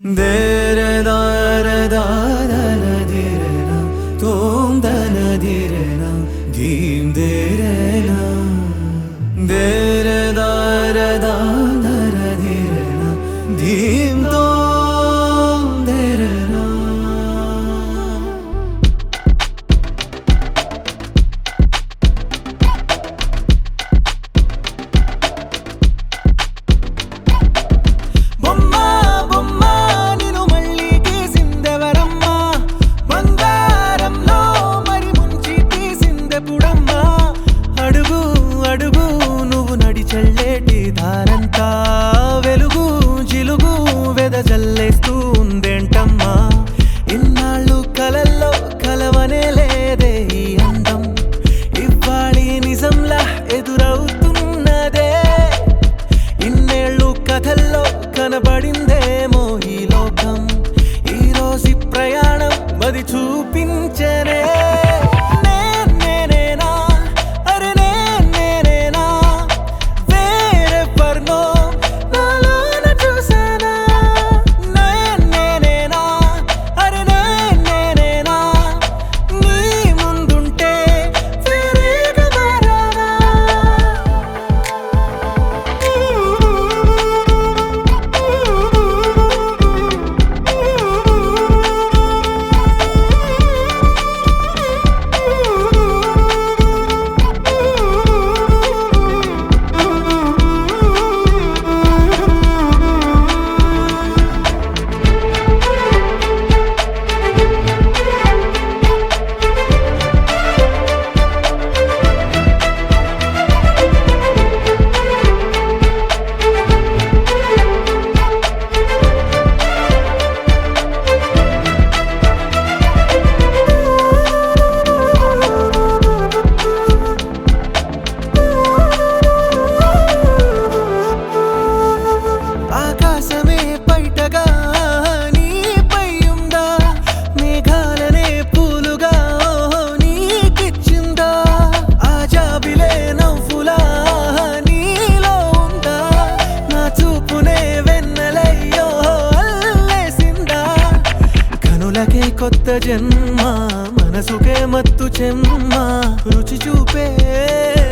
దేరదారదారనదిరన తోందనదిరన ధీందేరన దేరదారదారనదిరన ధీందోందెరన చెల్లేటి దారంతా వెలుగు జిలుగు వెదజల్లేస్తూ ఉందేంటమ్మా ఇన్నాళ్ళు కలల్లో కలవనే లేదే ఈ అందం ఇవ్వాలి నిజంలా ఎదురవుతున్నదే ఇన్నేళ్ళు కథల్లో కనబడిందేమో ఈ లోకం ఈ రోజు ప్రయాణం మది చూపించనే కొత్త జన్మ మనసుకే మత్తు చెమ్మ రుచి చూపే